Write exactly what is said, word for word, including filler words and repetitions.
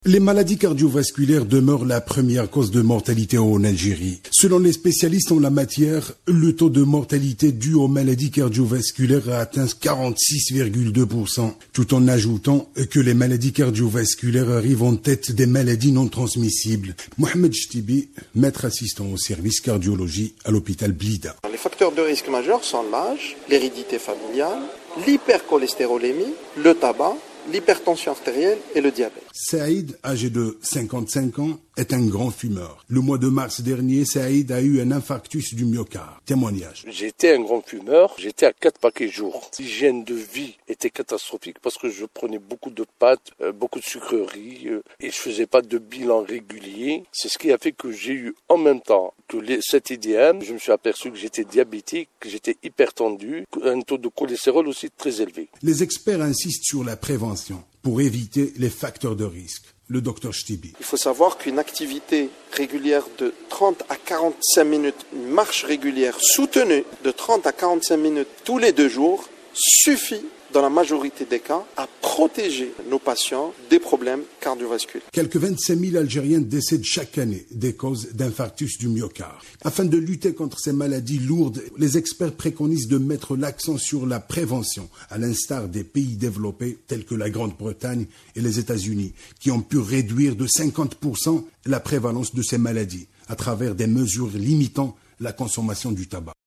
Les maladies cardiovasculaires demeurent la première cause de mortalité en Algérie. Selon les spécialistes en la matière, le taux de mortalité dû aux maladies cardiovasculaires a atteint quarante-six virgule deux pour cent, tout en ajoutant que les maladies cardiovasculaires arrivent en tête des maladies non transmissibles. Mohamed Chtibi, maître assistant au service cardiologie à l'hôpital Blida. Les facteurs de risque majeurs sont l'âge, l'hérédité familiale, l'hypercholestérolémie, le tabac, l'hypertension artérielle et le diabète. Saïd, âgé de cinquante-cinq ans, est un grand fumeur. Le mois de mars dernier, Saïd a eu un infarctus du myocarde. Témoignage. J'étais un grand fumeur, j'étais à quatre paquets jour. L'hygiène de vie était catastrophique parce que je prenais beaucoup de pâtes, euh, beaucoup de sucreries euh, et je faisais pas de bilan régulier. C'est ce qui a fait que j'ai eu en même temps que les, cet I D M, je me suis aperçu que j'étais diabétique, que j'étais hypertendu, un taux de cholestérol aussi très élevé. Les experts insistent sur la prévention pour éviter les facteurs de risque. Le docteur Chtibi. Il faut savoir qu'une activité régulière de trente à quarante-cinq minutes, une marche régulière soutenue de trente à quarante-cinq minutes tous les deux jours suffit dans la majorité des cas à protéger nos patients des problèmes cardiovasculaires. Quelques vingt-cinq mille Algériens décèdent chaque année des causes d'infarctus du myocarde. Afin de lutter contre ces maladies lourdes, les experts préconisent de mettre l'accent sur la prévention, à l'instar des pays développés tels que la Grande-Bretagne et les États-Unis, qui ont pu réduire de cinquante pour cent la prévalence de ces maladies à travers des mesures limitant la consommation du tabac.